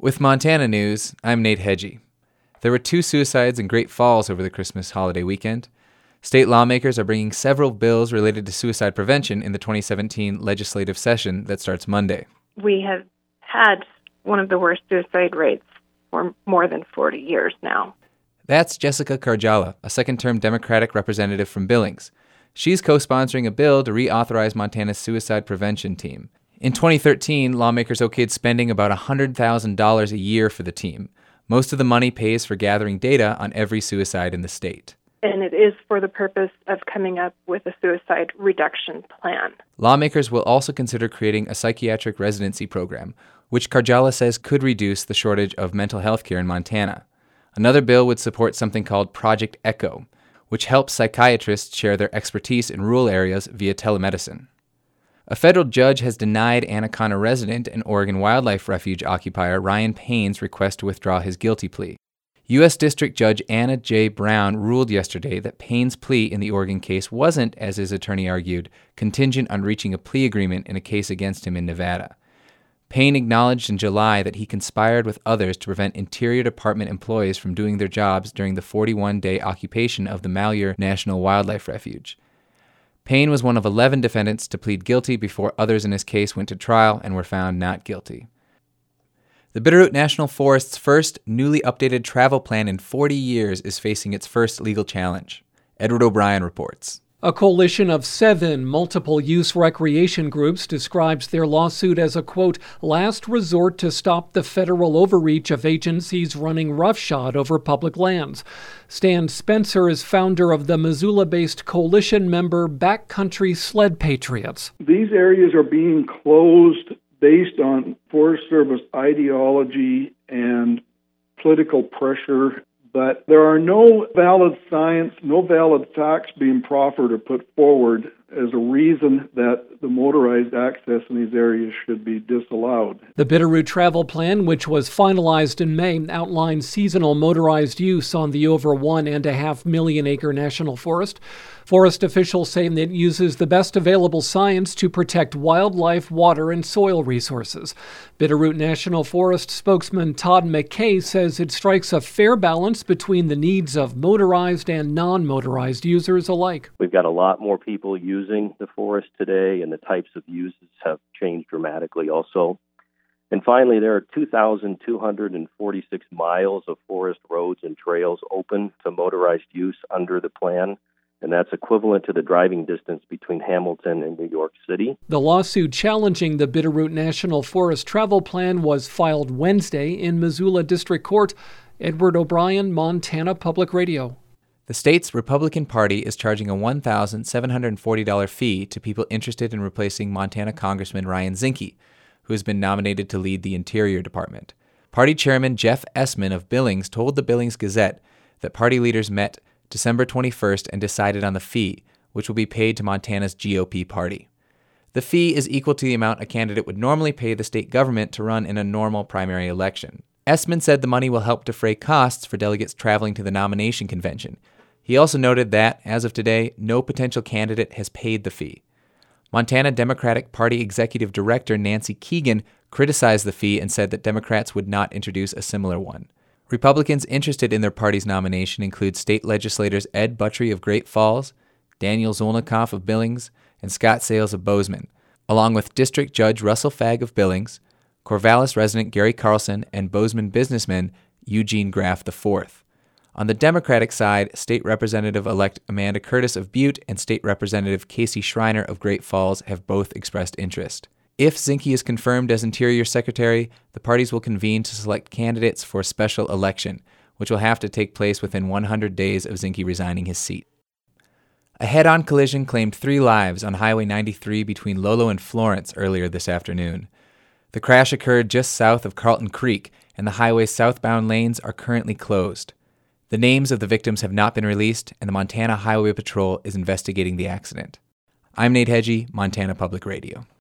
With Montana news, I'm Nate Hedgie. There were 2 suicides in Great Falls over the Christmas holiday weekend. State lawmakers are bringing several bills related to suicide prevention in the 2017 legislative session that starts Monday. We have had one of the worst suicide rates for more than 40 years now. That's Jessica Karjala, a second-term Democratic representative from Billings. She's co-sponsoring a bill to reauthorize Montana's suicide prevention team. In 2013, lawmakers okayed spending about $100,000 a year for the team. Most of the money pays for gathering data on every suicide in the state. And it is for the purpose of coming up with a suicide reduction plan. Lawmakers will also consider creating a psychiatric residency program, which Karjala says could reduce the shortage of mental health care in Montana. Another bill would support something called Project ECHO, which helps psychiatrists share their expertise in rural areas via telemedicine. A federal judge has denied Anaconda resident and Oregon Wildlife Refuge occupier Ryan Payne's request to withdraw his guilty plea. U.S. District Judge Anna J. Brown ruled yesterday that Payne's plea in the Oregon case wasn't, as his attorney argued, contingent on reaching a plea agreement in a case against him in Nevada. Payne acknowledged in July that he conspired with others to prevent Interior Department employees from doing their jobs during the 41-day occupation of the Malheur National Wildlife Refuge. Payne was one of 11 defendants to plead guilty before others in his case went to trial and were found not guilty. The Bitterroot National Forest's first newly updated travel plan in 40 years is facing its first legal challenge. Edward O'Brien reports. A coalition of 7 multiple-use recreation groups describes their lawsuit as a, quote, last resort to stop the federal overreach of agencies running roughshod over public lands. Stan Spencer is founder of the Missoula-based coalition member Backcountry Sled Patriots. These areas are being closed based on Forest Service ideology and political pressure. But there are no valid science, no valid facts being proffered or put forward as a reason that the motorized access in these areas should be disallowed. The Bitterroot Travel Plan, which was finalized in May, outlines seasonal motorized use on the over 1.5 million acre national forest. Forest officials say that it uses the best available science to protect wildlife, water, and soil resources. Bitterroot National Forest spokesman Todd McKay says it strikes a fair balance between the needs of motorized and non-motorized users alike. We've got a lot more people using the forest today, and the types of uses have changed dramatically also. And finally, there are 2,246 miles of forest roads and trails open to motorized use under the plan, and that's equivalent to the driving distance between Hamilton and New York City. The lawsuit challenging the Bitterroot National Forest Travel Plan was filed Wednesday in Missoula District Court. Edward O'Brien, Montana Public Radio. The state's Republican Party is charging a $1,740 fee to people interested in replacing Montana Congressman Ryan Zinke, who has been nominated to lead the Interior Department. Party Chairman Jeff Essman of Billings told the Billings Gazette that party leaders met December 21st and decided on the fee, which will be paid to Montana's GOP party. The fee is equal to the amount a candidate would normally pay the state government to run in a normal primary election. Essman said the money will help defray costs for delegates traveling to the nomination convention. He also noted that, as of today, no potential candidate has paid the fee. Montana Democratic Party Executive Director Nancy Keegan criticized the fee and said that Democrats would not introduce a similar one. Republicans interested in their party's nomination include state legislators Ed Buttrey of Great Falls, Daniel Zolnikoff of Billings, and Scott Sales of Bozeman, along with District Judge Russell Fagg of Billings, Corvallis resident Gary Carlson, and Bozeman businessman Eugene Graff IV. On the Democratic side, State Representative-elect Amanda Curtis of Butte and State Representative Casey Schreiner of Great Falls have both expressed interest. If Zinke is confirmed as Interior Secretary, the parties will convene to select candidates for a special election, which will have to take place within 100 days of Zinke resigning his seat. A head-on collision claimed 3 lives on Highway 93 between Lolo and Florence earlier this afternoon. The crash occurred just south of Carlton Creek, and the highway's southbound lanes are currently closed. The names of the victims have not been released, and the Montana Highway Patrol is investigating the accident. I'm Nate Hedgie, Montana Public Radio.